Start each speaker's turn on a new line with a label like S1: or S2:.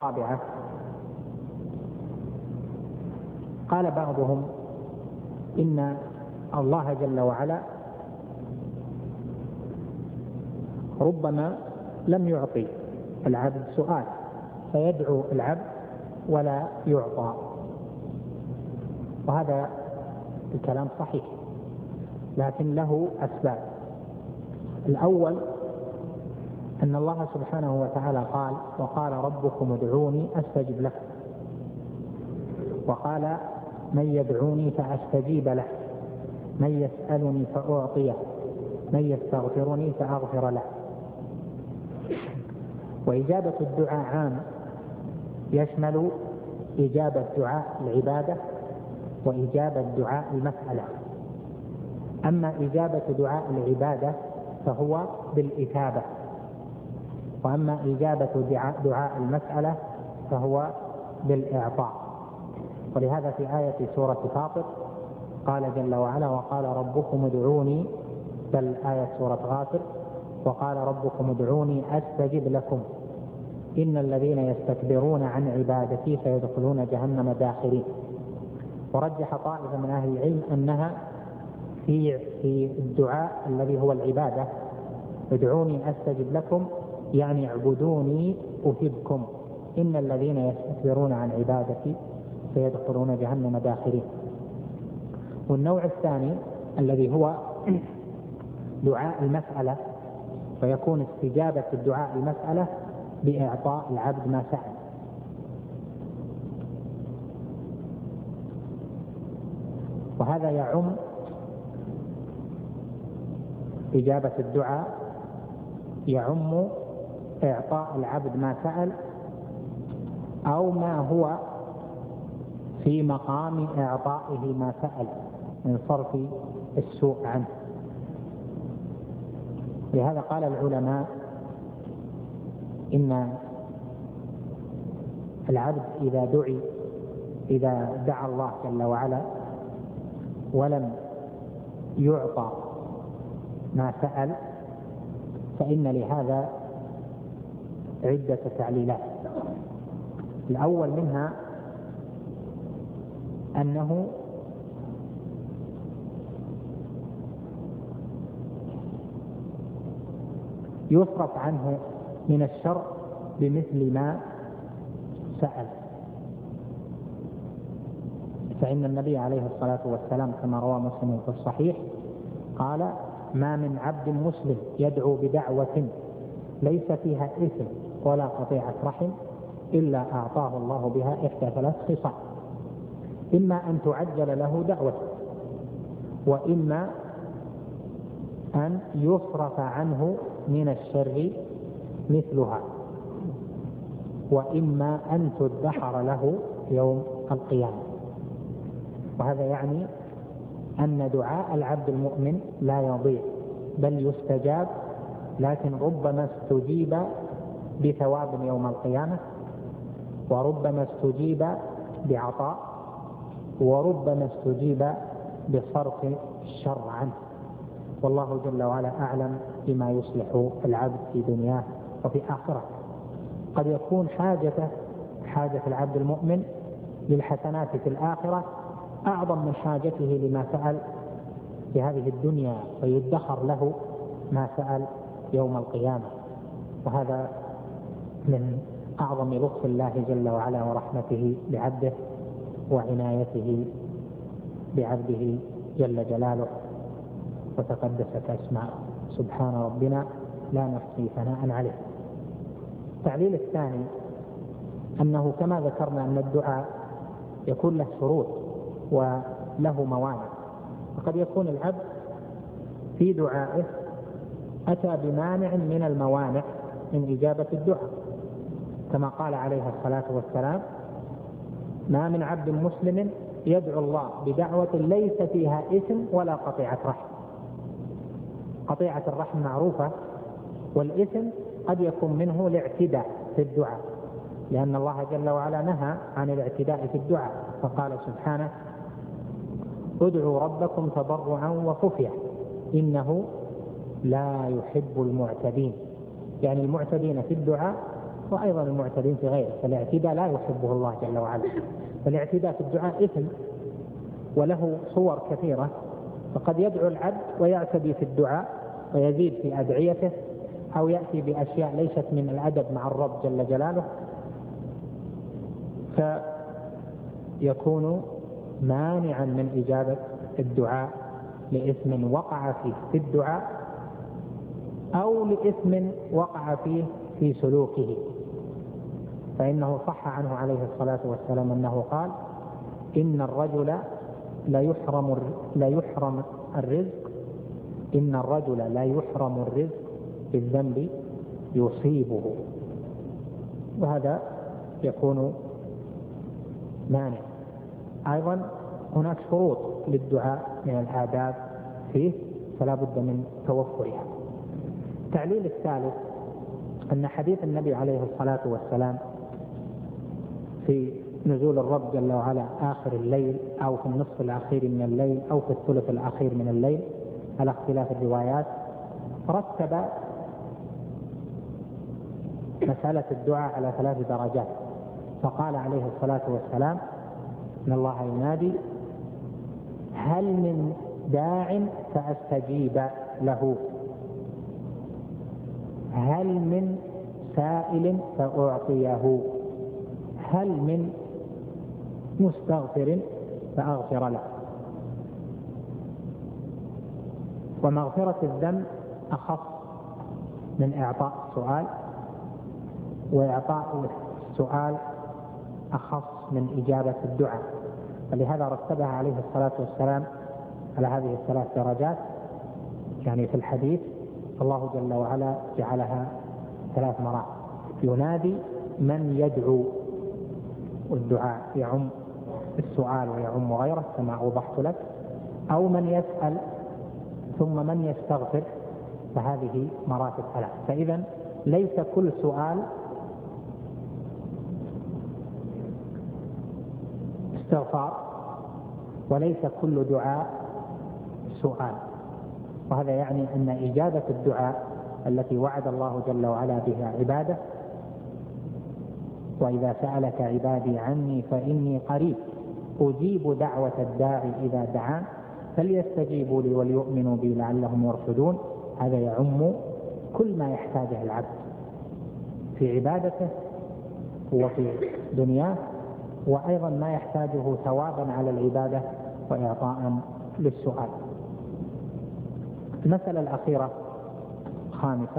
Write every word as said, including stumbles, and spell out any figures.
S1: الرابعة قال بعضهم إن الله جل وعلا ربما لم يعطي العبد سؤال فيدعو العبد ولا يعطى، وهذا الكلام صحيح لكن له أسباب. الأول أن الله سبحانه وتعالى قال: وقال ربكم ادعوني أستجب لكم، وقال: من يدعوني فأستجيب له، من يسألني فأعطيه، من يستغفرني فأغفر له. وإجابة الدعاء عام، يشمل إجابة دعاء العبادة وإجابة دعاء المسألة. أما إجابة دعاء العبادة فهو بالإثابة، وأما إجابة دعاء المسألة فهو بالإعطاء. ولهذا في آية سورة فاطر قال جل وعلا: وقال ربكم ادعوني، بل آية سورة غافر: وقال ربكم ادعوني أستجب لكم إن الذين يستكبرون عن عبادتي سيدخلون جهنم داخرين. ورجح طائفة من أهل العلم أنها في في الدعاء الذي هو العبادة: ادعوني أستجب لكم يعني اعبدوني أحبكم إن الذين يستكبرون عن عبادتي سيدخلون جهنم داخرين. والنوع الثاني الذي هو دعاء المسألة، فيكون استجابة الدعاء المسألة بإعطاء العبد ما سأل. وهذا يعم إجابة الدعاء، يعم إعطاء العبد ما سأل أو ما هو في مقام إعطائه ما سأل من صرف السوء عنه. لهذا قال العلماء إن العبد إذا دعي إذا دعا الله جل وعلا ولم يعطى ما سأل فإن لهذا عدة تعليلات. الأول منها أنه يصرف عنه من الشر بمثل ما سأل. فإن النبي عليه الصلاة والسلام كما روى مسلم في الصحيح قال: ما من عبد مسلم يدعو بدعوة ليس فيها إثم ولا قطيعة رحم إلا أعطاه الله بها إحدى ثلاث خصال: إما أن تعجل له دعوة، وإما أن يصرف عنه من الشر مثلها، وإما أن تدخر له يوم القيامة. وهذا يعني أن دعاء العبد المؤمن لا يضيع بل يستجاب، لكن ربما استجيب بثواب يوم القيامة، وربما استجيب بعطاء، وربما استجيب بصرف الشر عنه. والله جل وعلا أعلم بما يصلح العبد في دنياه وفي آخرته. قد يكون حاجته حاجة العبد المؤمن للحسنات في الآخرة أعظم من حاجته لما سأل في هذه الدنيا، فيدخر له ما سأل يوم القيامة. وهذا من أعظم لطف الله جل وعلا ورحمته بعبده وعنايته بعبده جل جلاله وتقدست أسماؤه. سبحان ربنا لا نحصي ثناء عليه. التعليل الثاني أنه كما ذكرنا أن الدعاء يكون له شروط وله موانع، وقد يكون العبد في دعائه أتى بمانع من الموانع من إجابة الدعاء، كما قال عليه الصلاة والسلام: ما من عبد مسلم يدعو الله بدعوة ليس فيها إثم ولا قطيعة رحم. قطيعة الرحم معروفة، والإثم قد يكون منه الاعتداء في الدعاء، لأن الله جل وعلا نهى عن الاعتداء في الدعاء، فقال سبحانه: ادعوا ربكم تضرعا وخفية إنه لا يحب المعتدين. يعني المعتدين في الدعاء وأيضا المعتدين في غيره، فالاعتداء لا يحبه الله جل وعلا. فالاعتداء في الدعاء إثم وله صور كثيرة، فقد يدعو العبد ويعتدي في الدعاء ويزيد في أدعيته، أو يأتي بأشياء ليست من الأدب مع الرب جل جلاله، فيكون مانعا من إجابة الدعاء لإثم وقع فيه في الدعاء أو لإثم وقع فيه في سلوكه. فإنه صح عنه عليه الصلاة والسلام أنه قال: إن الرجل لا يحرم لا يحرم الرزق إن الرجل لا يحرم الرزق بالذنب يصيبه. وهذا يكون مانع. أيضا هناك شروط للدعاء من الآداب فيه، فلا بد من توفرها. التعليل الثالث أن حديث النبي عليه الصلاة والسلام في نزول الرب جل وعلا آخر الليل أو في النصف الأخير من الليل أو في الثلث الأخير من الليل على اختلاف الروايات، رتب مسألة الدعاء على ثلاث درجات. فقال عليه الصلاة والسلام: إن الله ينادي: هل من داع فأستجيب له، هل من سائل فأعطيه، هل من مستغفر فأغفر له. ومغفرة الذنب أخف من إعطاء السؤال، وإعطاء السؤال أخص من إجابة الدعاء، فلهذا رتبها عليه الصلاة والسلام على هذه الثلاث درجات. يعني في الحديث الله جل وعلا جعلها ثلاث مرات: ينادي من يدعو، والدعاء يعم السؤال ويعم غيره كما أوضحت لك، أو من يسأل، ثم من يستغفر، فهذه مراتب ثلاث. فإذا ليس كل سؤال استغفار، وليس كل دعاء سؤال. وهذا يعني أن إجابة الدعاء التي وعد الله جل وعلا بها عباده: وإذا سألك عبادي عني فإني قريب أجيب دعوة الداعي إذا دعان فليستجيبوا لي وليؤمنوا بي لعلهم يرشدون. هذا يعم كل ما يحتاجه العبد في عبادته وفي دنياه، وأيضا ما يحتاجه ثوابا على العبادة وإعطاء للسؤال. المسألة الأخيرة خامسة: